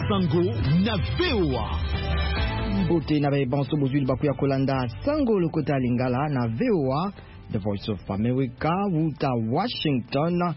Sango na VOA. Mbote na banso bozuli bakuya kolanda Sango lokota lingala na VOA, The Voice of America, wuta Washington.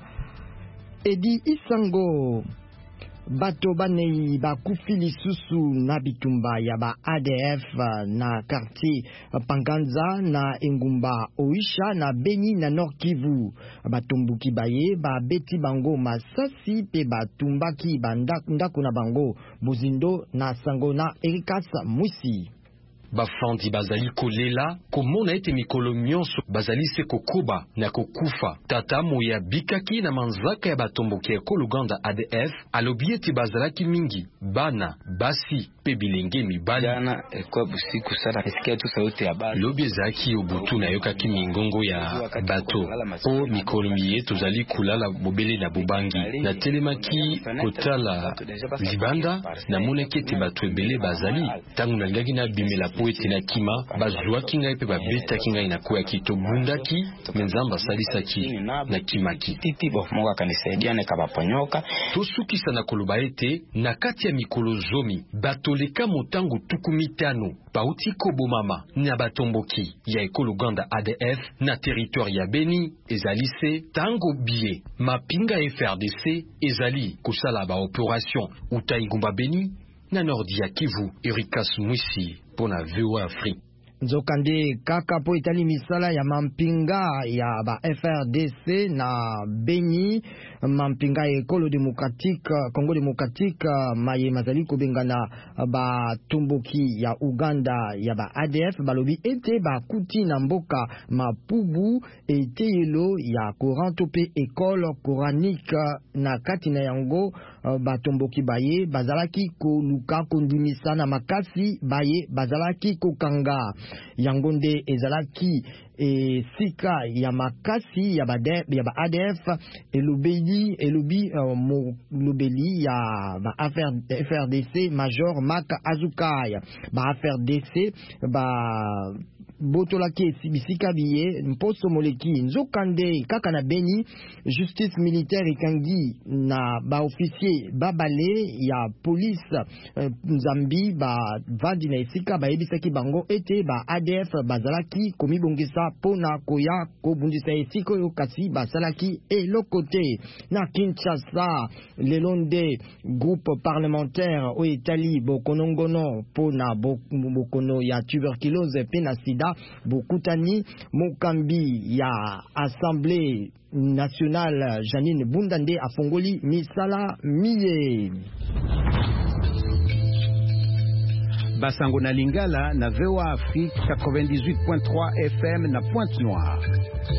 Edi Isango bato banei bakufi lisusu na bitumba ya ba ADF na quartier Panganza na Engumba Oisha na Beni na Nord Kivu. Batumbuki baye ba beti bango masasi pe batumbaki ndako na bango Bozindo na Sango na Erikas Mwisi. Bafandi bazali kolela komona ete mikolo nyonso bazali se kokuba na kokufa. Tata moya bikaki na manzaka ya batomboki ya Koluganda ADF alobi ete bazalaki mingi bana basi pe bilenge mibali. Jana ekwa busiku sana esikia tu sauti ya bana lobi ezaki obutu na yokaki mingongo ya bato o mikolo miye tozali kulala bobele na bobangi na telemaki kotala libanda na monaki ete bato ebele bazali tangu nalingaki na bimela po ete na kima bazwaki ngai pe babetaki ngai na koyaki tobundaki menzamba salisaki na kimaki titi bomoka kanisaidia ne kabaponyoka tosukisa na koloba ete na kati ya mikolo zomi bato leka motango tukumitano pauti kobomama na batomboki ya Ekoluganda ADF na territoire ya Beni ezali se tango bie mapinga FRDC ezali kosala ba operation uta Ingumba Beni na Nordi ya Kivu. Erikas Mwisi pona VOA Afrique. Nzokande kaka po itali misala ya mampinga ya ba FRDC na Beni, mampinga ya Ekolo Demokratique Congo Demokratique maye mazali kobengana ba tumboki ya Uganda ya ba ADF balobi ete ba kuti na mboka Mapubu ete yelo ya Coranto pe Ekolo Coranique na kati na yango batomboki baye bazalaki koluka kondimisa na makasi baye bazalaki kokanga yangonde ezalaki sika ya makasi ya ba ADF elubi lobeli ya ba FRDC Major Maka Azukaya ba FRDC ba botolaki bisika biye mposo moleki nzokande kaka na Beni justice militaire ikangi na ba officier babale ya police Nzambi ba vandi na esika ba ebisaki bango ete ba ADF bazalaki komibongisa pona koya kobundisa esika yo kasi basalaki elokote na Kinshasa lelonde groupe parlementaire o Itali bokonongono pona bokono ya tuberculose pe na sida bokutani mokambi ya Assemblée nationale Janine Bundande afongoli misala miye. Basango na Lingala na VOA Afrique 98.3 FM na Pointe-Noire.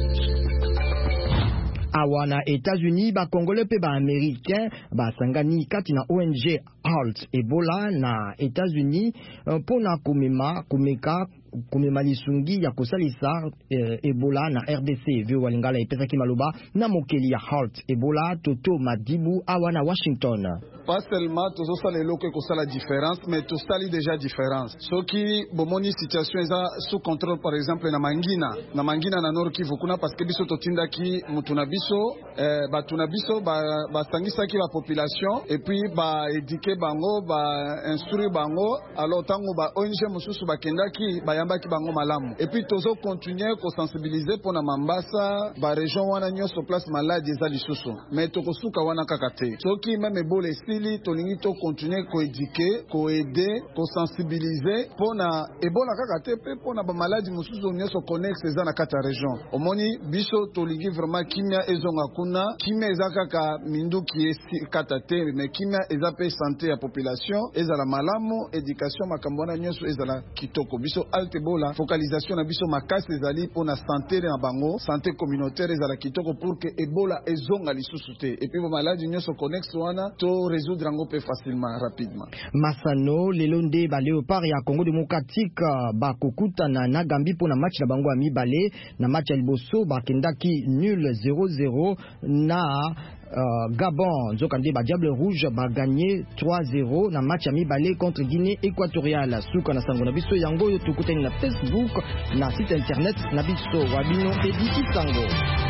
Awana États-Unis ba Congolais pe ba Américain ba sangani kati na ONG Halt Ebola na États-Unis pona kumema lisungi ya kosalisa Ebola na RDC. VOA Lingala epesaki maloba na mokeli ya Halt Ebola Toto Madibu awana Washington. Pas seulement tous ça les locaux que ça la différence mais tout ça déjà différence ce qui bomoni situation eza sous contrôle par exemple na Mangina na Nord Kivu kuna parce que biso totinda ki mutuna biso batuna biso ba sangisa ki la population et puis ba éduquer bango ba instruire bango alors tango ba ONG mususu bakenda ki bayamba ki bango malamu et puis tozo continuer ko sensibiliser pour na Mambasa ba région wana nyoso place maladi za lisusu mais tokosuka wana kakate so ki même ebole tolingi to continuer ko éduquer, ko aider, ko sensibiliser pona Ebola kaka te pe pona ba maladie mususu nyeso connect eza na kata region. Omoni biso tolingi vraiment kimia ezonga kuna, kimia ezaka ka minduki esi kata te mais kimia eza pe santé ya population, eza la malamu, éducation makambona nyeso eza la kitoko. Biso Halt Ebola focalisation na biso makasi ezali pona santé na bango, santé communautaire eza la kitoko pour que Ebola ezonga lisusu te. Et puis ba maladie nyeso connect wana to résoudre facilement, rapidement. Masano, lelonde ba Léopard ya Congo Démocratique ba kokuta na Nagambi pour na match na bango ami balé na match ya liboso ba kendaki nul 0-0 na Gabon. Nzokande ba Diable Rouge ba gagné 3-0 na match ami balé contre Guinée équatoriale. Suka na sango na biso yango yo tukuteni na Facebook na site internet na biso wabino ediki sango.